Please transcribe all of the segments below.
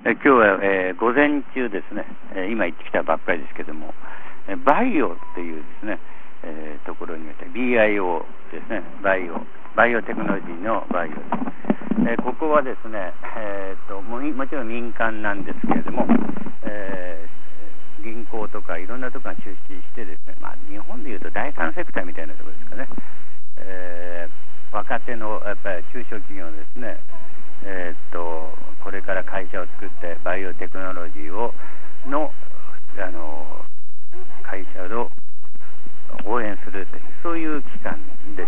今日は、午前中ですね、今行ってきたばっかりですけども、バイオっていうですね、ところにBIO ですね、バイオテクノロジーのバイオです。ここはですね、もちろん民間なんですけれども、銀行とかいろんなところが出資してですね、日本でいうと第三セクターみたいなところですかね、若手のやっぱり中小企業ですね、これから会社を作ってバイオテクノロジーの会社を応援するというそういう機関でした。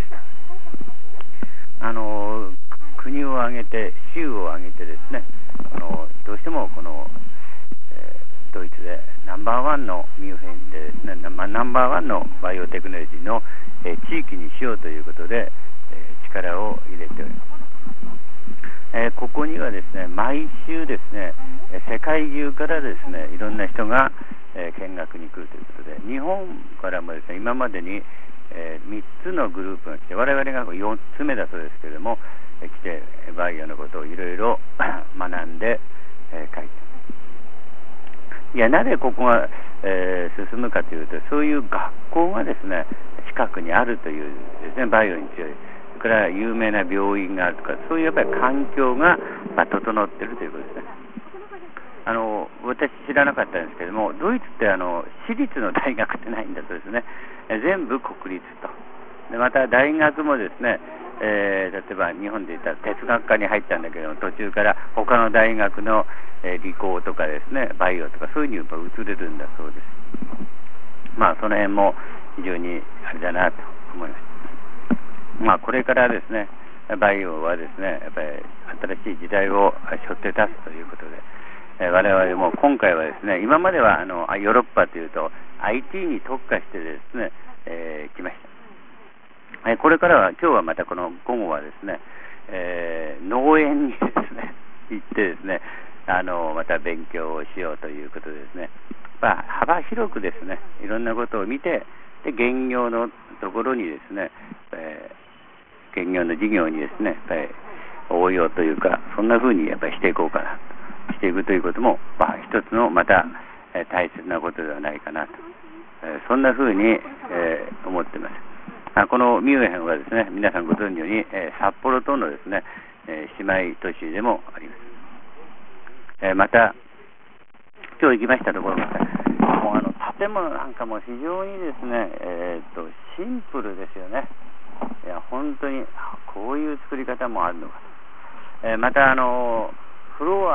国を挙げて州を挙げてですね、どうしてもこの、ドイツでナンバーワンのミュンヘンでですね、ナンバーワンのバイオテクノロジーの、地域にしようということで、力を入れております。ここにはですね、毎週ですね、世界中からですね、いろんな人が、見学に来るということで、日本からもですね、今までに、3つのグループが来て、我々が4つ目だそうですけれども、来てバイオのことをいろいろ学んで、書いて。いや、なぜここが、進むかというと、そういう学校がですね、近くにあるというですね、バイオに強い。それから有名な病院があるとか、そういうやっぱり環境が、整っているということですね。私知らなかったんですけども、ドイツって私立の大学ってないんだそうですね。全部国立と。でまた大学もですね、例えば日本で言ったら哲学科に入ったんだけども、途中から他の大学の、理工とかですね、バイオとかそういうふうに移れるんだそうです。その辺も非常にあれだなと思います。これからですね、バイオはですね、やっぱり新しい時代を背負って立つということで、我々も今回はですね、今まではヨーロッパというと IT に特化してですね、来ました。これからは今日はまたこの午後はですね、農園にですね行ってですね、また勉強をしようということでですね、幅広くですね、いろんなことを見て、で現業のところにですね、現業の事業にですね、やっぱり応用というか、そんな風にやっぱりしていこうかなとしていくということも、一つのまた大切なことではないかなと、そんな風に、思っています。このミュンヘンはですね、皆さんご存知のように、札幌とのですね、姉妹都市でもあります。また今日行きましたところが、もう建物なんかも非常にですね、シンプルですよね。いや本当にこういう作り方もあるのかと。またフロア